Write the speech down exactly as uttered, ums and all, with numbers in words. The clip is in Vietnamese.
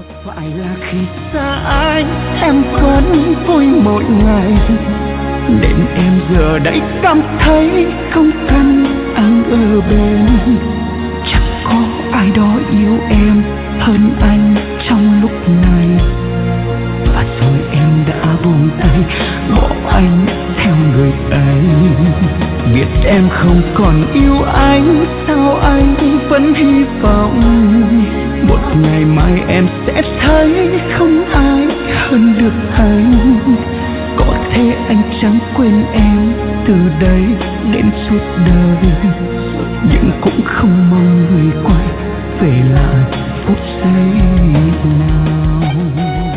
Phải là khi xa anh em vẫn vui mỗi ngày, nên em giờ đây cảm thấy không cần anh ở bên. Chẳng có ai đó yêu em hơn anh trong lúc này, và rồi em đã buông tay bỏ anh theo người ấy. Biết em không còn yêu anh, sao anh vẫn hy vọng một ngày mai em sẽ thấy không ai hơn được anh. Có thể anh chẳng quên em từ đây đến suốt đời, nhưng cũng không mong người quay về lại phút giây nào.